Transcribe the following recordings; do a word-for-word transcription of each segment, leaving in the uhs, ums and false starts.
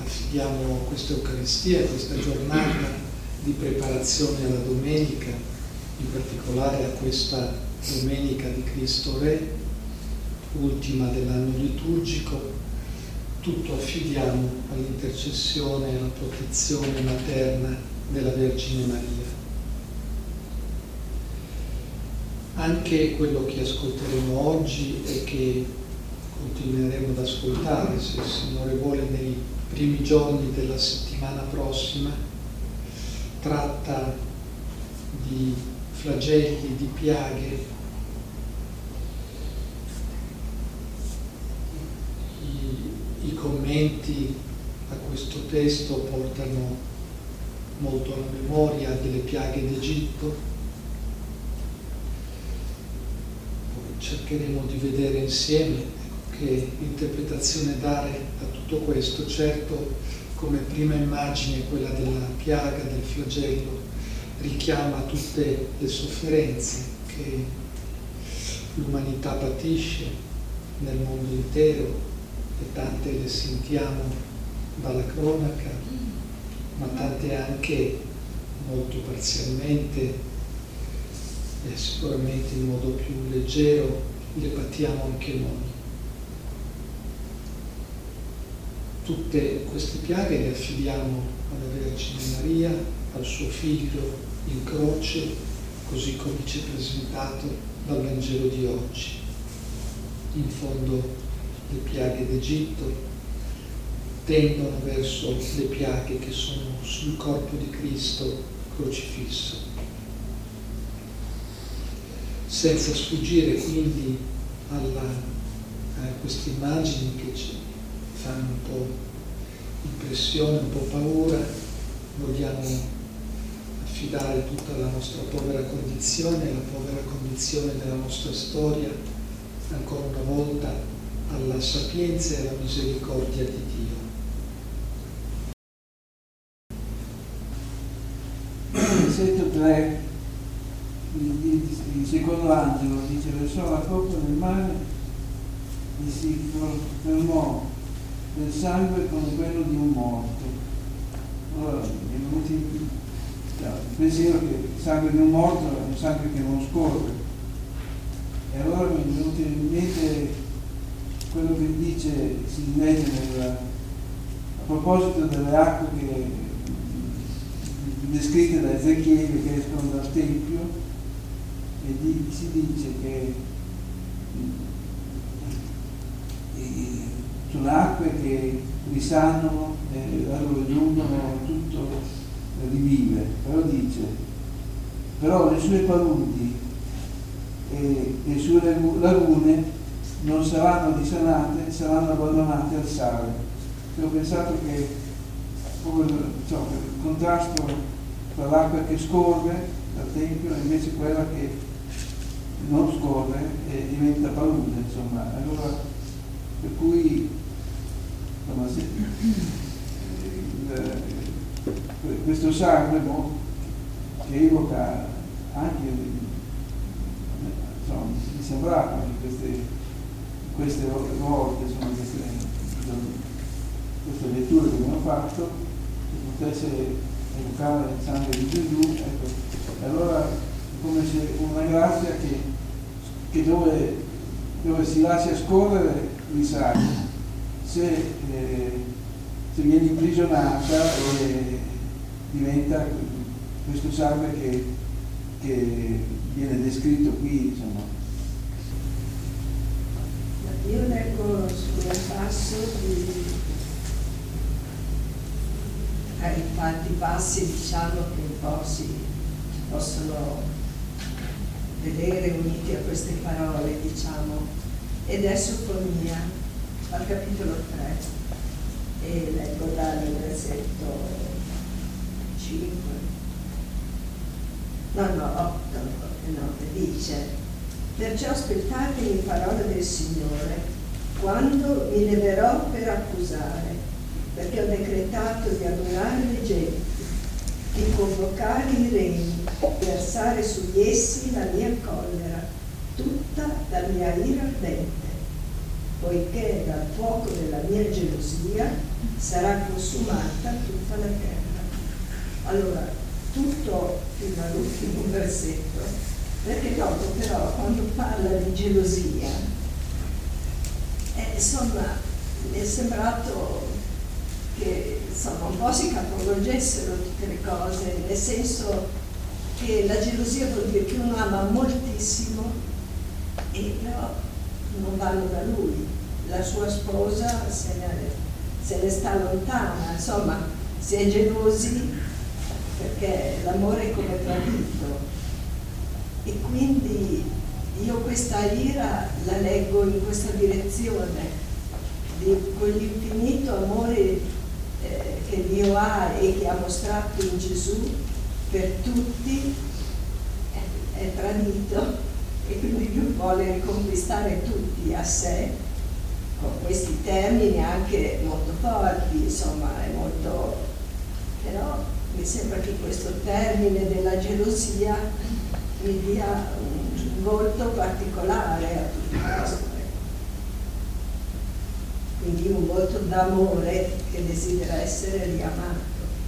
affidiamo questa Eucaristia, questa giornata di preparazione alla domenica, in particolare a questa domenica di Cristo Re, ultima dell'anno liturgico, tutto affidiamo all'intercessione e alla protezione materna della Vergine Maria. Anche quello che ascolteremo oggi e che continueremo ad ascoltare, se il Signore vuole, nei primi giorni della settimana prossima, tratta di flagelli, di piaghe. I, i commenti a questo testo portano molto alla memoria delle piaghe d'Egitto. Cercheremo di vedere insieme che interpretazione dare a tutto questo. Certo, come prima immagine, quella della piaga, del flagello, richiama tutte le sofferenze che l'umanità patisce nel mondo intero, e tante le sentiamo dalla cronaca, ma tante anche molto parzialmente e sicuramente in modo più leggero le patiamo anche noi. Tutte queste piaghe le affidiamo alla Vergine Maria, al suo Figlio in croce, così come ci è presentato dal Vangelo di oggi. In fondo le piaghe d'Egitto tendono verso le piaghe che sono sul corpo di Cristo crocifisso. Senza sfuggire quindi alla, a queste immagini che ci fanno un po' impressione, un po' paura, vogliamo affidare tutta la nostra povera condizione, la povera condizione della nostra storia, ancora una volta alla sapienza e alla misericordia di Dio. Versetto tre. Il secondo angelo dice: versò la coppa nel mare e si fermò del sangue come quello di un morto. Allora mi è venuto il pensiero che il sangue di un morto è un sangue che non scorre, e allora mi è venuto in mente quello che dice, si legge nella, a proposito delle acque che descritte da Ezechiele che escono dal Tempio. E di, si dice che eh, sono acque che risanano, eh, allora giungono, tutto rivive. Però dice, però le sue paludi e le sue lagune non saranno risanate, saranno abbandonate al sale. E ho pensato che proprio, cioè, il contrasto tra l'acqua che scorre dal Tempio e invece quella che non scorre e diventa palude, insomma. Allora, per cui insomma, se, il, questo sangue, no, che evoca anche, insomma, mi sembrava in queste, queste volte, insomma, queste, queste letture che abbiamo fatto, che potesse evocare il sangue di Gesù, ecco. Allora è come se una grazia che, che dove, dove si lascia scorrere risale, se, eh, se viene imprigionata e diventa questo sangue che, che viene descritto qui, insomma. Io leggo su un passo di eh, infatti passi, diciamo, che un po' si possono vedere uniti a queste parole, diciamo, ed è Sofonia al capitolo tre, e leggo dal versetto cinque, no no otto, no, dice: perciò aspettatemi parola del Signore quando mi leverò per accusare, perché ho decretato di annullare le genti, di convocare i regni, di versare sugli essi la mia collera, tutta la mia ira ardente, poiché dal fuoco della mia gelosia sarà consumata tutta la terra. Allora, tutto fino all'ultimo versetto, perché dopo però quando parla di gelosia, eh, insomma, mi è sembrato che insomma un po' si capovolgessero tutte le cose, nel senso che la gelosia vuol dire che uno ama moltissimo e però non vanno da lui, la sua sposa se ne, se ne sta lontana, insomma si è gelosi perché l'amore è come tradito. E quindi io questa ira la leggo in questa direzione, di quell'infinito amore eh, che Dio ha e che ha mostrato in Gesù per tutti, è, è tradito, e quindi Lui vuole riconquistare tutti a sé, con questi termini anche molto forti, insomma, è molto, però mi sembra che questo termine della gelosia mi dia un volto particolare a tutto questo. Quindi un volto d'amore che desidera essere riamato.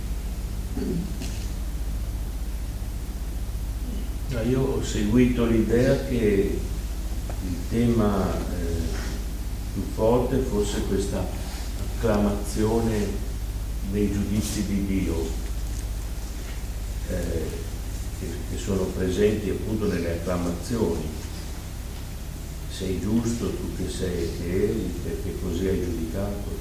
Io ho seguito l'idea che il tema eh, più forte fosse questa acclamazione dei giudizi di Dio, eh, che, che sono presenti appunto nelle acclamazioni. Sei giusto tu che sei che eri, perché così hai giudicato.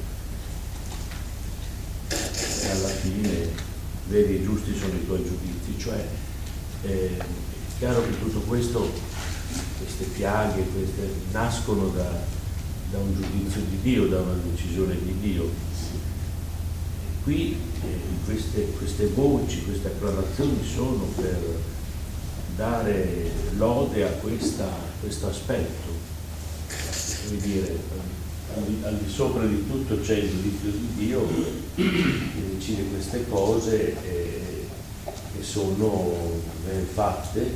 E alla fine veri e giusti sono i tuoi giudizi, cioè eh, è chiaro che tutto questo, queste piaghe, queste, nascono da, da un giudizio di Dio, da una decisione di Dio. E qui eh, queste, queste voci, queste acclamazioni sono per dare lode a questa, questo aspetto. Come dire, al di, al di sopra di tutto c'è il giudizio di Dio che decide queste cose e, che sono ben fatte,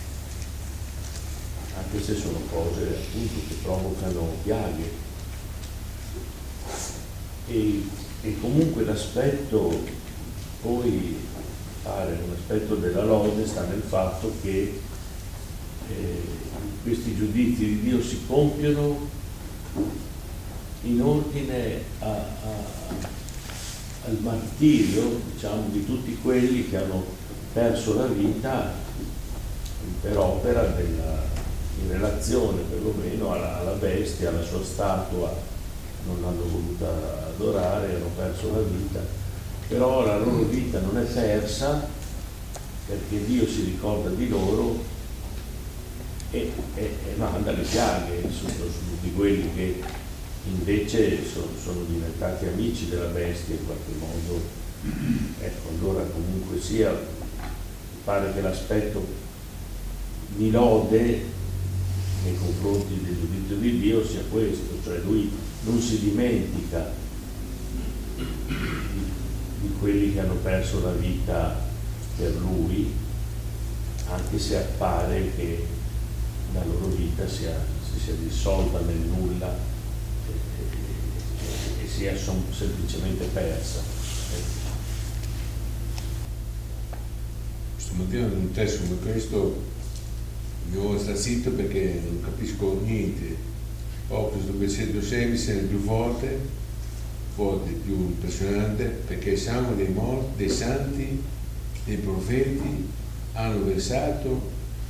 anche se sono cose appunto che provocano piaghe. E, e comunque l'aspetto poi pare un aspetto della lode sta nel fatto che eh, questi giudizi di Dio si compiono in ordine a, a, al martirio, diciamo, di tutti quelli che hanno perso la vita per opera della, in relazione perlomeno alla, alla bestia, alla sua statua, non l'hanno voluta adorare, hanno perso la vita, però la loro vita non è persa perché Dio si ricorda di loro e, e, e manda le piaghe su, su tutti quelli che invece sono, sono diventati amici della bestia in qualche modo. Ecco, allora comunque sia, pare che l'aspetto di lode nei confronti del giudizio di Dio sia questo, cioè lui non si dimentica di, di quelli che hanno perso la vita per lui, anche se appare che la loro vita sia, si sia dissolta nel nulla e, e, e sia son, semplicemente persa. Stamattina in un testo come questo mi ho stato zitto perché non capisco niente. Poi questo versetto sei è il più forte, forte, il più impressionante, perché siamo dei morti, dei santi, dei profeti hanno versato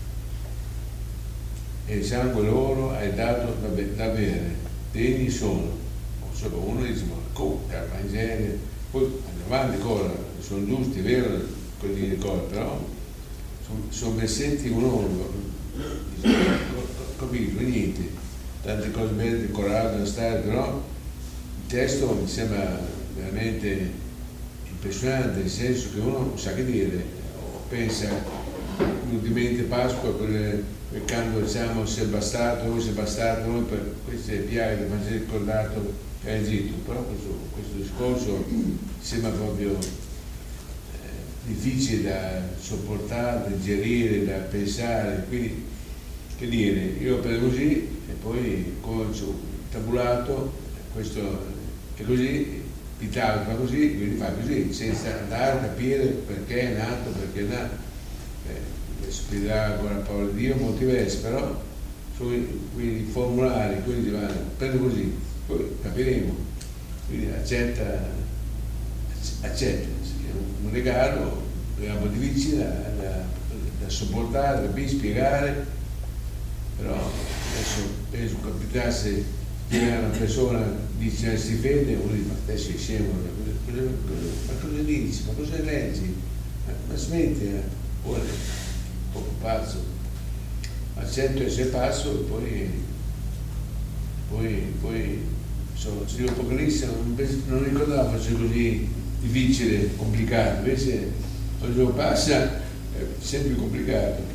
e il sangue loro hai dato da, be- da bere, degni sono. Solo uno dice, ma come, mangiare, poi andiamo avanti ancora, sono giusti, è vero, quelli cose, però sono, sono versetti uno dice, non capisco niente, tante cose belle decorate da stare, però il testo mi sembra veramente impressionante, nel senso che uno non sa che dire, pensa ultimamente Pasqua, quel, quel canto diciamo si è bastato, noi si è bastato, noi per queste piaghe del Vangelo ricordato che è Egitto, però questo, questo discorso sembra proprio eh, difficile da sopportare, da digerire, da pensare, quindi che dire, io per così e poi come ho tabulato questo è così, Pitagora fa così, quindi fa così, senza andare a capire perché è nato, perché è nato. Eh, Pitagora, Paolo di Dio, molti versi, però sono quei formulari, quelli vanno, prende così, poi capiremo. Quindi accetta, accetta, è un regalo, regalo difficile da, da, da sopportare, da ben spiegare, però adesso penso capitasse che una persona dice si fede, uno dice ma te sei scemo, ma cosa, ma cosa dici, ma cosa leggi, ma, ma smetti, eh? Poi un po' pazzo, accetto essere pazzo e poi poi, poi insomma, se l'Apocalisse non, non ricordavo fosse così difficile, complicato, invece quando il giorno passa è sempre complicato.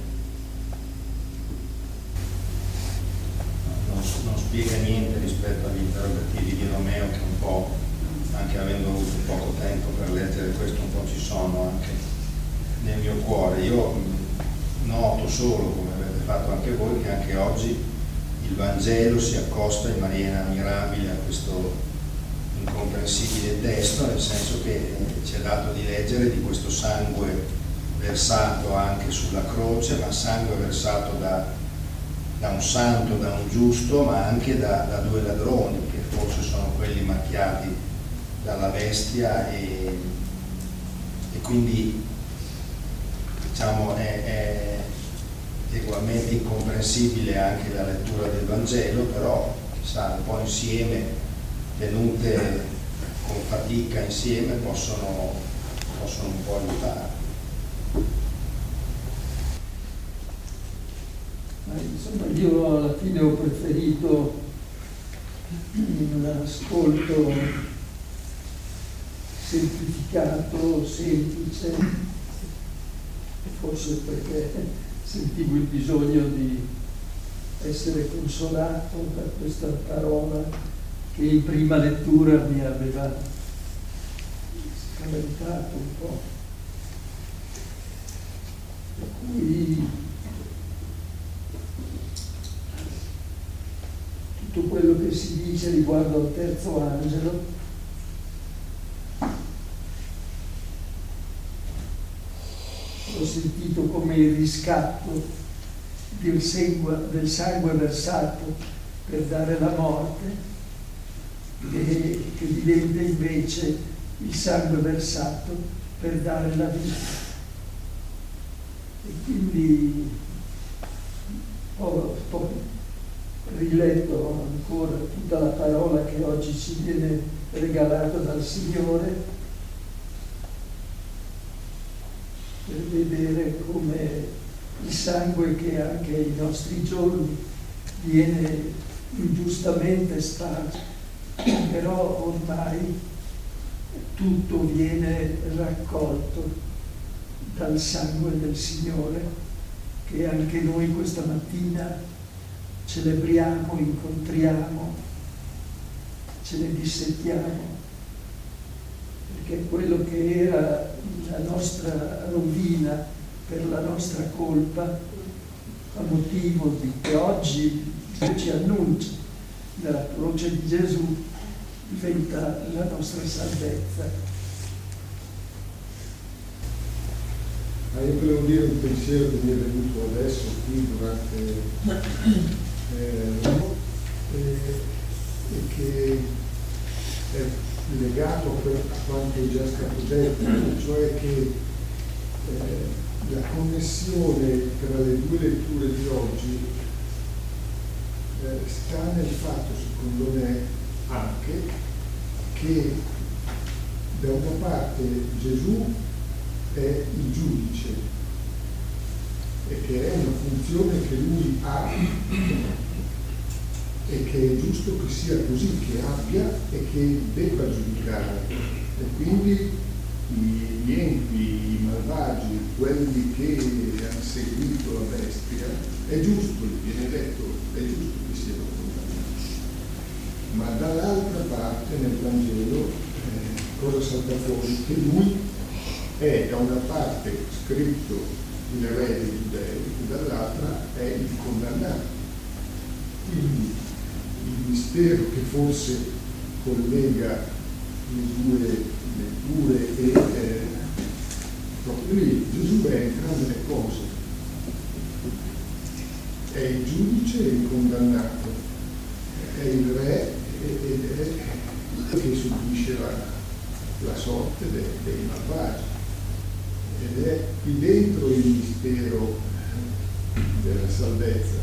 Non spiega niente rispetto agli interrogativi di Romeo, che un po', anche avendo avuto poco tempo per leggere questo, un po' ci sono anche nel mio cuore. Io noto solo, come avete fatto anche voi, che anche oggi il Vangelo si accosta in maniera ammirabile a questo incomprensibile testo, nel senso che ci è dato di leggere di questo sangue versato anche sulla croce, ma sangue versato da da un santo, da un giusto, ma anche da, da due ladroni, che forse sono quelli macchiati dalla bestia, e, e quindi diciamo è, è ugualmente incomprensibile anche la lettura del Vangelo, però chissà, un po' insieme, tenute con fatica insieme, possono, possono un po' aiutare. Insomma, io alla fine ho preferito l'ascolto semplificato, semplice, forse perché sentivo il bisogno di essere consolato da questa parola che in prima lettura mi aveva spaventato un po'. Per cui tutto quello che si dice riguardo al terzo angelo l'ho sentito come il riscatto del sangue, del sangue versato per dare la morte, e che diventa invece il sangue versato per dare la vita. E quindi ho, ho riletto ancora tutta la parola che oggi ci viene regalata dal Signore, per vedere come il sangue che anche ai nostri giorni viene ingiustamente sparso, però ormai tutto viene raccolto dal sangue del Signore, che anche noi questa mattina celebriamo, incontriamo, ce ne dissettiamo, perché quello che era la nostra rovina per la nostra colpa, a motivo di che oggi ci annuncia nella croce di Gesù, diventa la nostra salvezza. Ma io volevo dire un pensiero che mi è venuto adesso qui durante Eh, eh, e che è legato a quanto è già stato detto, cioè che eh, la connessione tra le due letture di oggi eh, sta nel fatto, secondo me, anche che da una parte Gesù è il giudice e che è una funzione che lui ha e che è giusto che sia così, che abbia e che debba giudicare. E quindi gli empi, i malvagi, quelli che hanno seguito la bestia, è giusto, viene detto, è giusto che siano condannati. Ma dall'altra parte nel Vangelo eh, cosa salta fuori? Che lui è da una parte scritto il re dei giudei e dall'altra è il condannato. Quindi il mistero che forse collega le due letture e eh, proprio lì Gesù è entrambe le cose, è il giudice e il condannato, è il re ed è che subisce la, la sorte dei, dei malvagi, ed è qui dentro il mistero della salvezza.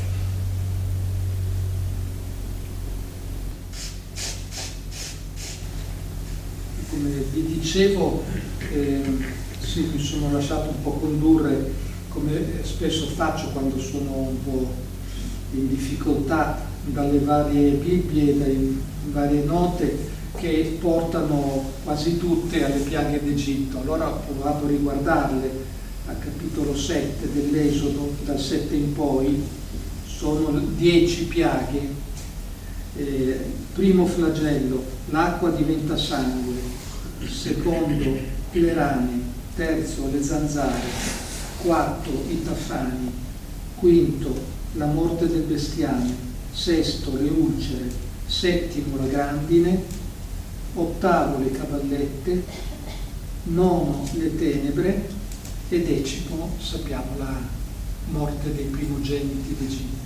Come vi dicevo, eh, sì, mi sono lasciato un po' condurre, come spesso faccio quando sono un po' in difficoltà, dalle varie Bibbie, dalle varie note che portano quasi tutte alle piaghe d'Egitto. Allora ho provato a riguardarle al capitolo sette dell'Esodo, dal sette in poi, sono dieci piaghe. Eh, primo flagello, l'acqua diventa sangue, secondo le rane, terzo le zanzare, quarto i tafani, quinto la morte del bestiame, sesto le ulcere, settimo la grandine, ottavo le cavallette, nono le tenebre e decimo, sappiamo, la morte dei primogeniti d'Egitto.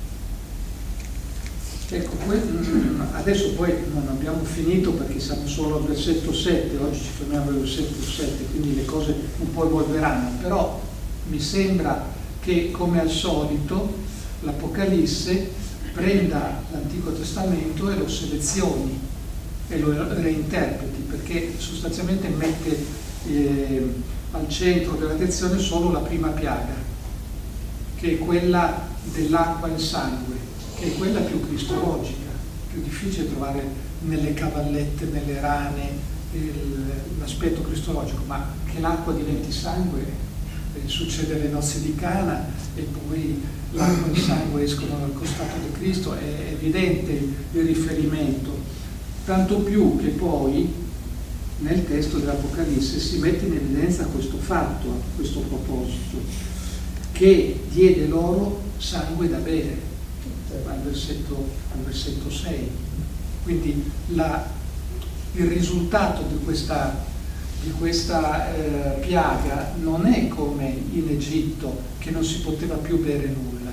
Ecco, adesso poi non abbiamo finito perché siamo solo al versetto sette, oggi ci fermiamo al versetto sette, quindi le cose un po' evolveranno, però mi sembra che, come al solito, l'Apocalisse prenda l'Antico Testamento e lo selezioni e lo reinterpreti, perché sostanzialmente mette eh, al centro dell'attenzione solo la prima piaga, che è quella dell'acqua e il sangue, che è quella più cristologica, più difficile trovare nelle cavallette, nelle rane, il, l'aspetto cristologico, ma che l'acqua diventi sangue, eh, succede alle nozze di Cana e poi l'acqua e il sangue escono dal costato di Cristo, è evidente il riferimento, tanto più che poi nel testo dell'Apocalisse si mette in evidenza questo fatto, a questo proposito, che diede loro sangue da bere. Al versetto, al versetto sei. Quindi la, il risultato di questa, di questa eh, piaga non è come in Egitto, che non si poteva più bere nulla,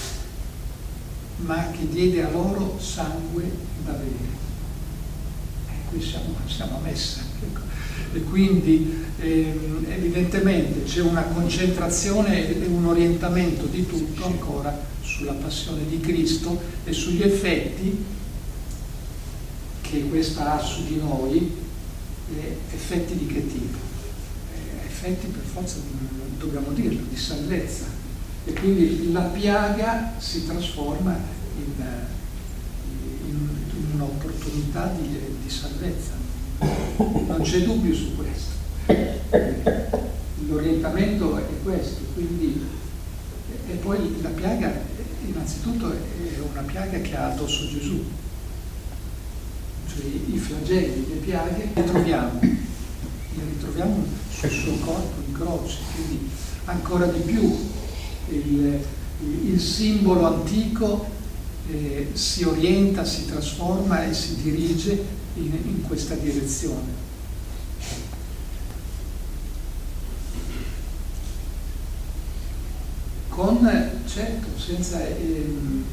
ma che diede a loro sangue da bere. E qui siamo, siamo a messa. E quindi ehm, evidentemente c'è una concentrazione e un orientamento di tutto ancora sulla passione di Cristo e sugli effetti che questa ha su di noi, eh, effetti di che tipo? Eh, effetti per forza, dobbiamo dirlo, di salvezza. E quindi la piaga si trasforma in, in, in un'opportunità di, di salvezza. Non c'è dubbio su questo. L'orientamento è questo, quindi, e poi la piaga innanzitutto è una piaga che ha addosso Gesù, cioè i flagelli, le piaghe le troviamo, le ritroviamo sul suo corpo in croce, quindi ancora di più il, il simbolo antico eh, si orienta, si trasforma e si dirige In, in questa direzione. Con, certo, senza, ehm,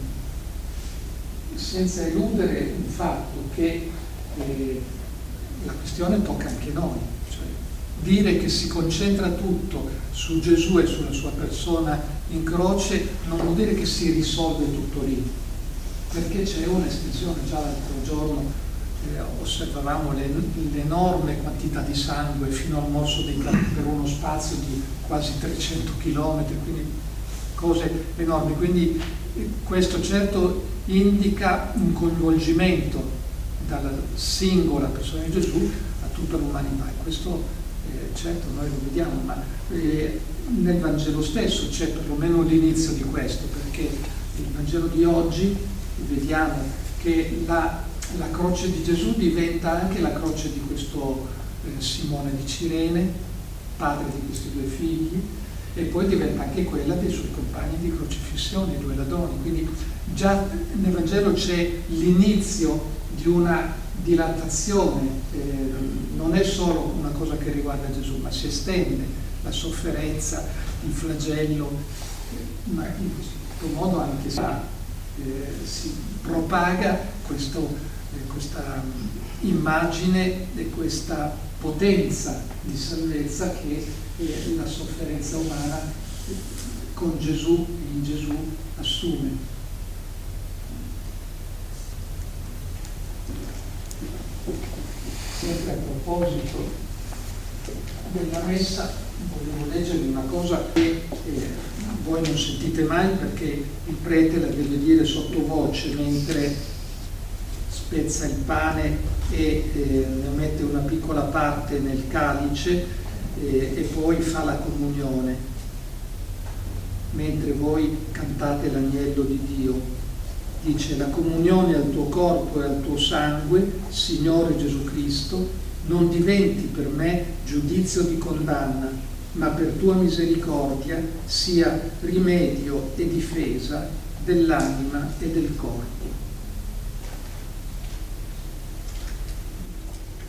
senza eludere il fatto che eh, la questione tocca anche noi, cioè dire che si concentra tutto su Gesù e sulla sua persona in croce non vuol dire che si risolve tutto lì, perché c'è un'estensione. Già l'altro giorno Eh, osservavamo le, l'enorme quantità di sangue fino al morso dei capi per uno spazio di quasi trecento chilometri, quindi cose enormi. Quindi eh, questo certo indica un coinvolgimento dalla singola persona di Gesù a tutta l'umanità, e questo eh, certo noi lo vediamo, ma eh, nel Vangelo stesso c'è perlomeno l'inizio di questo, perché il Vangelo di oggi vediamo che la La croce di Gesù diventa anche la croce di questo eh, Simone di Cirene, padre di questi due figli, e poi diventa anche quella dei suoi compagni di crocifissione, i due ladroni. Quindi già nel Vangelo c'è l'inizio di una dilatazione, eh, non è solo una cosa che riguarda Gesù, ma si estende la sofferenza, il flagello, eh, ma in questo modo anche si, eh, si propaga questo, eh, questa immagine e questa potenza di salvezza che eh, la sofferenza umana con Gesù e in Gesù assume. Sempre a proposito della messa, volevo leggervi una cosa che eh, voi non sentite mai, perché il prete la deve dire sottovoce mentre spezza il pane e eh, ne mette una piccola parte nel calice eh, e poi fa la comunione, mentre voi cantate l'agnello di Dio. Dice: la comunione al tuo corpo e al tuo sangue, Signore Gesù Cristo, non diventi per me giudizio di condanna, ma per tua misericordia sia rimedio e difesa dell'anima e del corpo.